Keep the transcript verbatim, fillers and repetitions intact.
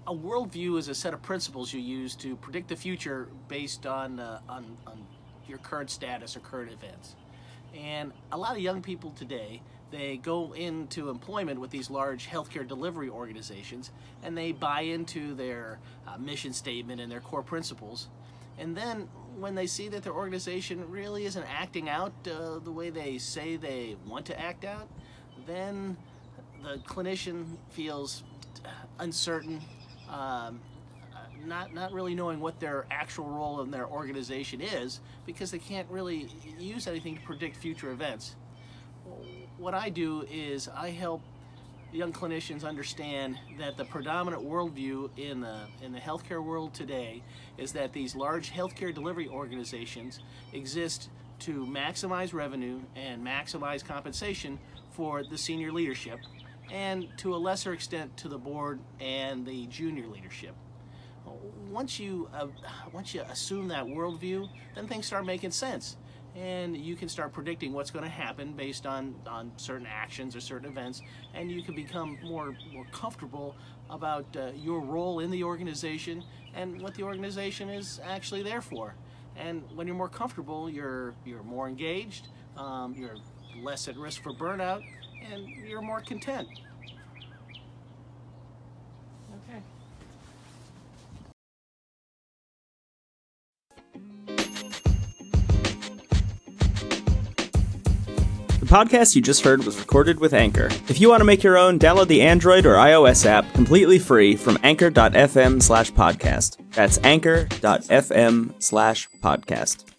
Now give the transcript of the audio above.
a worldview is a set of principles you use to predict the future based on, uh, on, on your current status or current events. And a lot of young people today, they go into employment with these large healthcare delivery organizations, and they buy into their uh, mission statement and their core principles. And then when they see that their organization really isn't acting out uh, the way they say they want to act out, then the clinician feels uncertain, um, not not really knowing what their actual role in their organization is, because they can't really use anything to predict future events. What I do is I help young clinicians understand that the predominant worldview in the in the healthcare world today is that these large healthcare delivery organizations exist to maximize revenue and maximize compensation for the senior leadership, and to a lesser extent to the board and the junior leadership. Once you uh, once you assume that worldview, then things start making sense, and you can start predicting what's going to happen based on on certain actions or certain events, and you can become more more comfortable about uh, your role in the organization and what the organization is actually there for. And when you're more comfortable, you're you're more engaged, um, you're less at risk for burnout, and you're more content. Okay. The podcast you just heard was recorded with Anchor. If you want to make your own, download the Android or iOS app completely free from anchor dot f m slash podcast. That's anchor dot f m slash podcast.